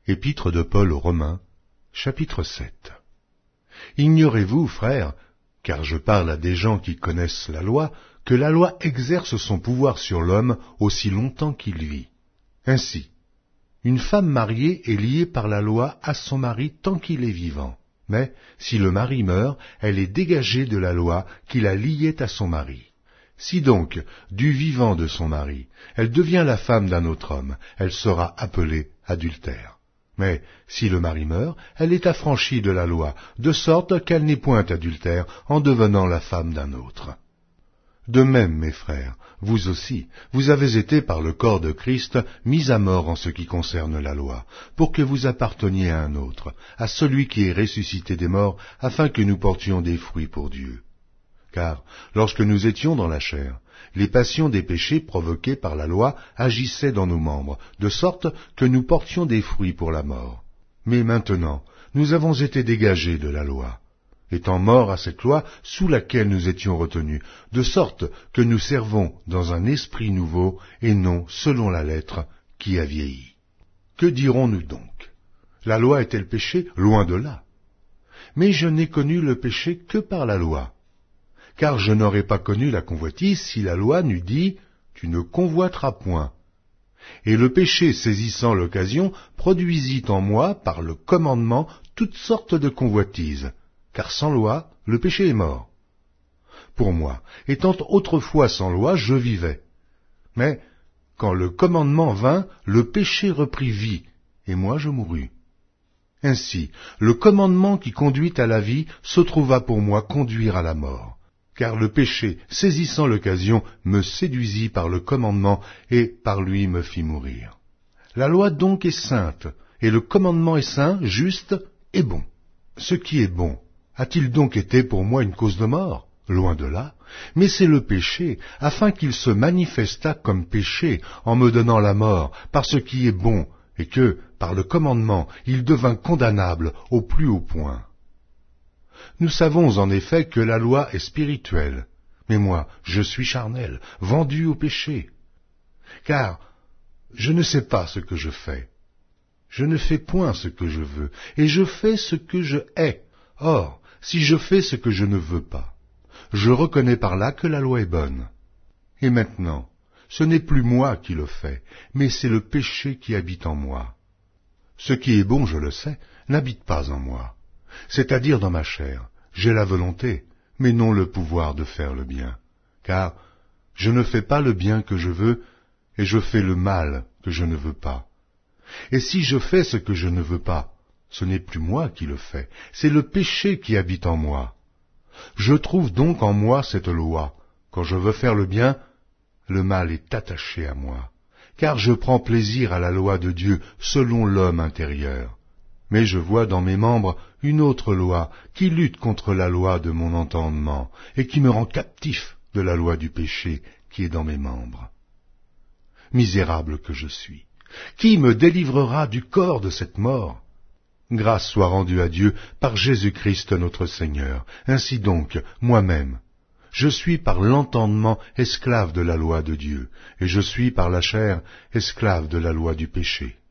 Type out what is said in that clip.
Épître de Paul aux Romains, chapitre 7. Ignorez-vous, frères, car je parle à des gens qui connaissent la loi, que la loi exerce son pouvoir sur l'homme aussi longtemps qu'il vit. Ainsi, une femme mariée est liée par la loi à son mari tant qu'il est vivant. Mais si le mari meurt, elle est dégagée de la loi qui la liait à son mari. Si donc, du vivant de son mari, elle devient la femme d'un autre homme, elle sera appelée adultère. Mais si le mari meurt, elle est affranchie de la loi, de sorte qu'elle n'est point adultère en devenant la femme d'un autre. De même, mes frères, vous aussi, vous avez été par le corps de Christ mis à mort en ce qui concerne la loi, pour que vous apparteniez à un autre, à celui qui est ressuscité des morts, afin que nous portions des fruits pour Dieu. Car, lorsque nous étions dans la chair, les passions des péchés provoqués par la loi agissaient dans nos membres, de sorte que nous portions des fruits pour la mort. Mais maintenant, nous avons été dégagés de la loi, étant morts à cette loi sous laquelle nous étions retenus, de sorte que nous servons dans un esprit nouveau et non selon la lettre qui a vieilli. Que dirons-nous donc? La loi est-elle péché? Loin de là. Mais je n'ai connu le péché que par la loi. Car je n'aurais pas connu la convoitise si la loi n'eût dit « Tu ne convoiteras point ». Et le péché saisissant l'occasion produisit en moi, par le commandement, toutes sortes de convoitises, car sans loi, le péché est mort. Pour moi, étant autrefois sans loi, je vivais. Mais quand le commandement vint, le péché reprit vie, et moi je mourus. Ainsi, le commandement qui conduit à la vie se trouva pour moi conduire à la mort. Car le péché, saisissant l'occasion, me séduisit par le commandement, et par lui me fit mourir. La loi donc est sainte, et le commandement est saint, juste et bon. Ce qui est bon, a-t-il donc été pour moi une cause de mort? Loin de là, mais c'est le péché, afin qu'il se manifestât comme péché, en me donnant la mort, par ce qui est bon, et que, par le commandement, il devint condamnable au plus haut point. Nous savons en effet que la loi est spirituelle, mais moi, je suis charnel, vendu au péché. Car je ne sais pas ce que je fais. Je ne fais point ce que je veux, et je fais ce que je hais. Or, si je fais ce que je ne veux pas, je reconnais par là que la loi est bonne. Et maintenant, ce n'est plus moi qui le fais, mais c'est le péché qui habite en moi. Ce qui est bon, je le sais, n'habite pas en moi. C'est-à-dire dans ma chair, j'ai la volonté, mais non le pouvoir de faire le bien. Car je ne fais pas le bien que je veux, et je fais le mal que je ne veux pas. Et si je fais ce que je ne veux pas, ce n'est plus moi qui le fais, c'est le péché qui habite en moi. Je trouve donc en moi cette loi. Quand je veux faire le bien, le mal est attaché à moi. Car je prends plaisir à la loi de Dieu selon l'homme intérieur. Mais je vois dans mes membres une autre loi qui lutte contre la loi de mon entendement et qui me rend captif de la loi du péché qui est dans mes membres. Misérable que je suis, qui me délivrera du corps de cette mort? Grâce soit rendue à Dieu par Jésus-Christ notre Seigneur. Ainsi donc, moi-même, je suis par l'entendement esclave de la loi de Dieu, et je suis par la chair esclave de la loi du péché.